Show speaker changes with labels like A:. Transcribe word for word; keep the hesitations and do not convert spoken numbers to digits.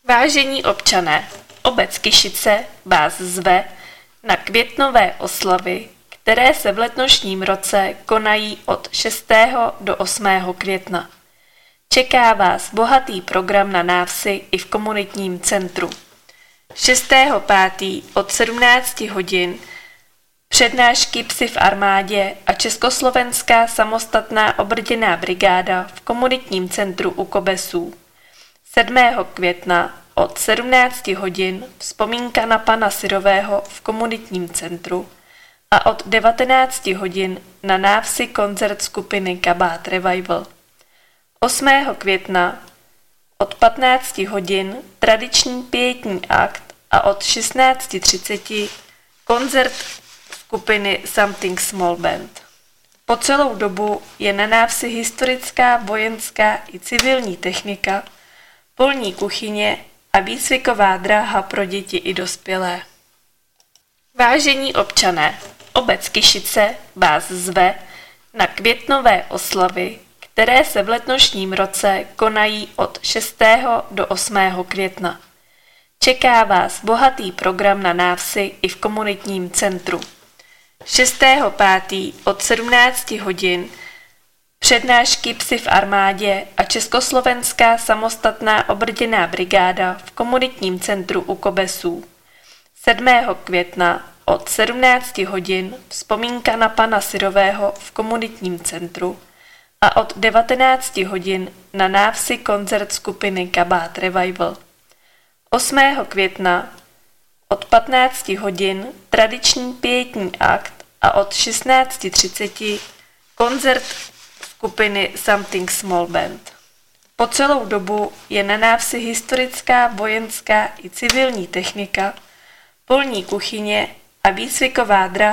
A: Vážení občané, obec Kyšice vás zve na květnové oslavy, které se v letošním roce konají od šestého do osmého května. Čeká vás bohatý program na návsi i v komunitním centru. šestého pátého od sedmnácti hodin přednášky Psi v armádě a Československá samostatná obrděná brigáda v komunitním centru u Kobesů. sedmého května od sedmnácti hodin vzpomínka na pana Syrového v komunitním centru a od devatenácti hodin na návsi koncert skupiny Kabát Revival. osmého května od patnácti hodin tradiční pietní akt a od šestnácti třiceti koncert skupiny Something Small Band. Po celou dobu je na návsi historická, vojenská i civilní technika, polní kuchyně a výcviková dráha pro děti i dospělé. Vážení občané, obec Kyšice vás zve na květnové oslavy, které se v letošním roce konají od šestého do osmého května. Čeká vás bohatý program na návsi i v komunitním centru. šestého pátého od sedmnácti hodin přednášky Psi v armádě a Československá samostatná obrděná brigáda v komunitním centru u Kobesů. sedmého května od sedmnácti hodin vzpomínka na pana Syrového v komunitním centru a od devatenácti hodin na návsi koncert skupiny Kabát Revival. osmého května od patnácti hodin tradiční pietní akt a od šestnácti třiceti koncert skupiny Something Small Band. Po celou dobu je na návsi historická, vojenská i civilní technika, polní kuchyně a výcviková dráha